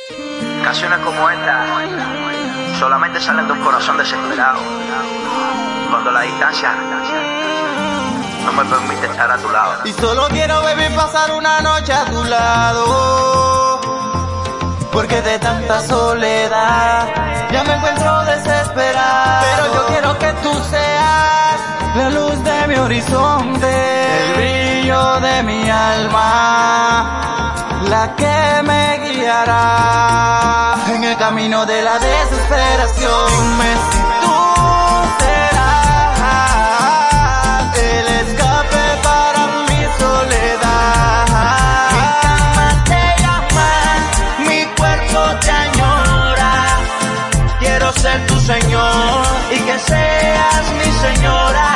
Canciones como esta solamente salen de un corazón desesperado, cuando la distancia no me permite estar a tu lado. Y solo quiero, baby, pasar una noche a tu lado, porque de tanta soledad ya me encuentro desesperado. Pero yo quiero que tú seas la luz de mi horizonte, el brillo de mi alma, la que me guiará en el camino de la desesperación. Dime si tú serás el escape para mi soledad. Mi cama te llama, mi cuerpo te añora. Quiero ser tu señor y que seas mi señora.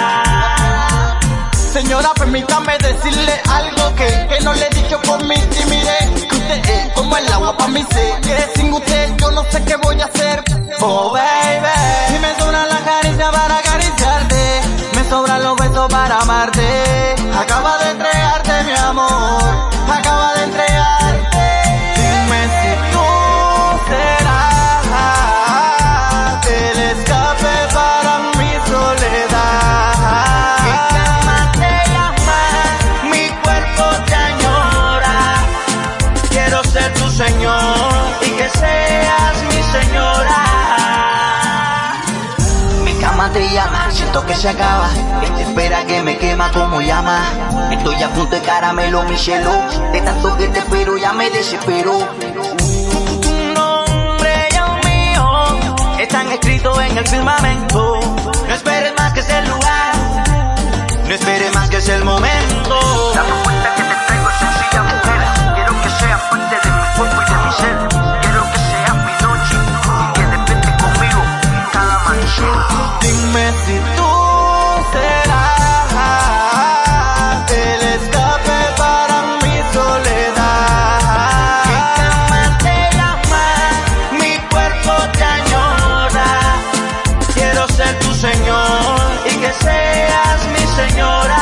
Señora, permítame decirle algo que no le he dicho por mi timidez. Que usted es como el agua para mi sed, que sin usted yo no sé qué voy a hacer. Oh baby, y me sobra la caricia para acariciarte, me sobran los besos para amarte. Acaba de entregarte mi amor, acaba de entregarte. Dime si tú serás el escape para mi soledad. Señor, y que seas mi señora. Mi cama te llama, siento que se acaba. Esta espera que me quema como llama. Estoy a punto de caramelo, mi cielo. De tanto que te espero ya me desespero. Tu nombre y el mío están escritos en el firmamento. No esperes más que es el lugar, no esperes más que es el momento. La propuesta que te traigo es sencilla, mujer. Quiero que seas parte de mi cuerpo y de mi ser. Quiero que seas mi noche y que despiertes conmigo cada amanecer. Dime si tú serás el escape para mi soledad. Mi cama te llama, mi cuerpo te añora. Quiero ser tu señor y que seas mi señora.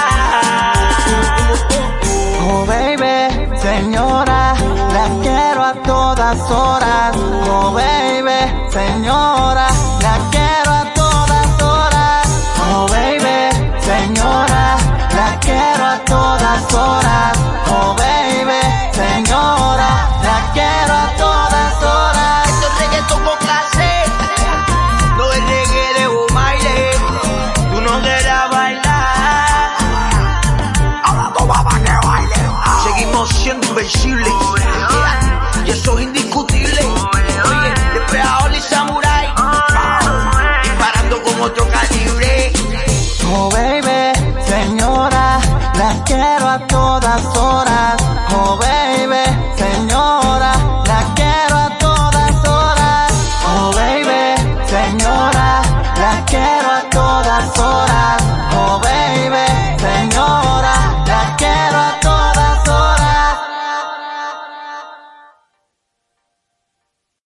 Oh baby, señora, la quiero a todas horas. Oh baby, señora, la quiero a todas horas. Oh baby, señora, la quiero a todas horas. Oh baby, señora, la quiero a todas horas. Esto es reggaetón con clase, no es reggae de baile. Tú no quieras bailar, ahora tú vas a que baile. Seguimos siendo invencibles, y eso es indiscutible. Oye, despejador y samurai, disparando con otro calibre. Oh baby, señora, la quiero a todas horas. Oh baby.